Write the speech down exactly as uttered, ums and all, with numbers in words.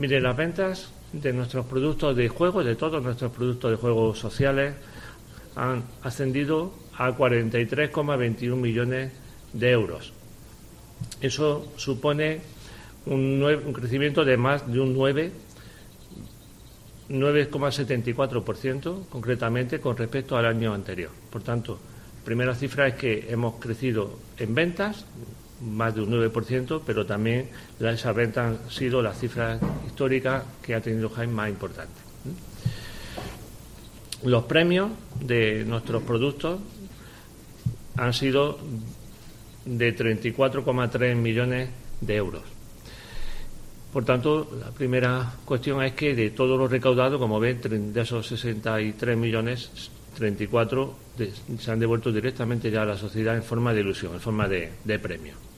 Mire, las ventas de nuestros productos de juego, de todos nuestros productos de juegos sociales, han ascendido a cuarenta y tres coma veintiuno millones de euros. Eso supone un, nueve, un crecimiento de más de un nueve coma setenta y cuatro por ciento concretamente con respecto al año anterior. Por tanto, la primera cifra es que hemos crecido en ventas más de un nueve por ciento, pero también esas ventas han sido las cifras históricas que ha tenido Jaén más importantes. Los premios de nuestros productos han sido de treinta y cuatro coma tres millones de euros. Por tanto, la primera cuestión es que de todo lo recaudado, como ven, de esos sesenta y tres millones, treinta y cuatro de, se han devuelto directamente ya a la sociedad en forma de ilusión, en forma de, de premio.